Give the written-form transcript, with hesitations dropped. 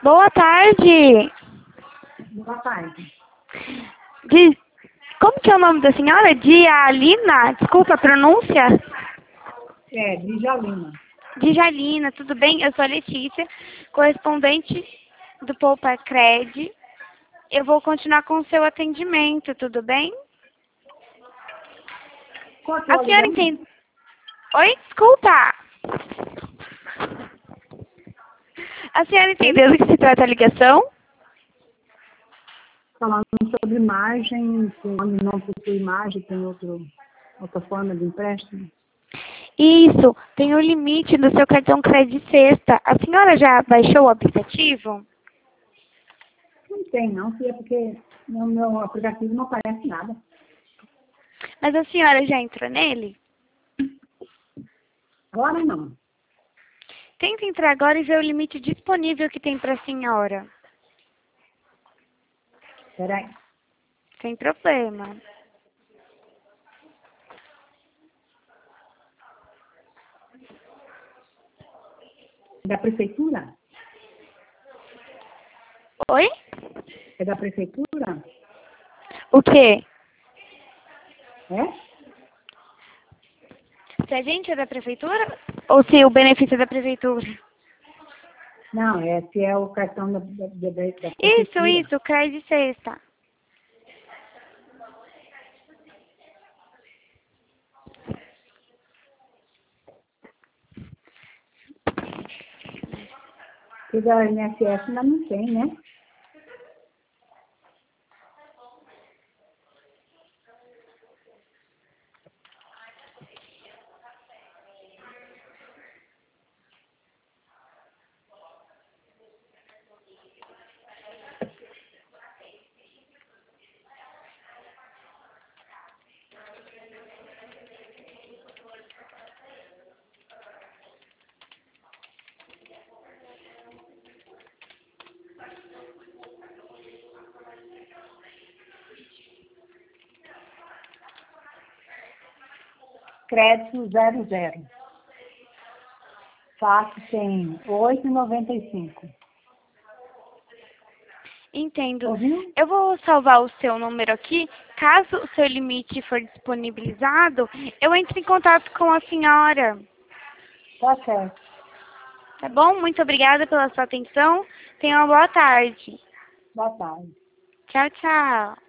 Boa tarde. Boa tarde. Como que é o nome da senhora? Dialina? Desculpa a pronúncia. É, Djalina. Djalina, tudo bem? Eu sou a Letícia, correspondente do Poupa Cred. Eu vou continuar com o seu atendimento, tudo bem? Qual que é A o senhora ligamento? entende? Oi, desculpa. A senhora entendeu do que se trata a ligação? Falando sobre imagem, quando não possui imagem, tem outra forma de empréstimo. Isso, tem o limite do seu cartão Cred Sexta. A senhora já baixou o aplicativo? Não tem não, filha, porque no meu aplicativo não aparece nada. Mas a senhora já entrou nele? Agora não. Tenta entrar agora e ver o limite disponível que tem para a senhora. Peraí. Sem problema. Da prefeitura? Oi? É da prefeitura? O quê? É? Se a gente é da prefeitura? Ou se o benefício é da prefeitura? Não, se é o cartão da prefeitura. Isso, Cred Sexta. Porque da INSS ainda não tem, né? Crédito 00. Fácil tem 8,95. Entendo. Ouviu? Eu vou salvar o seu número aqui. Caso o seu limite for disponibilizado, eu entro em contato com a senhora. Tá certo. Tá bom? Muito obrigada pela sua atenção. Tenha uma boa tarde. Boa tarde. Tchau, tchau.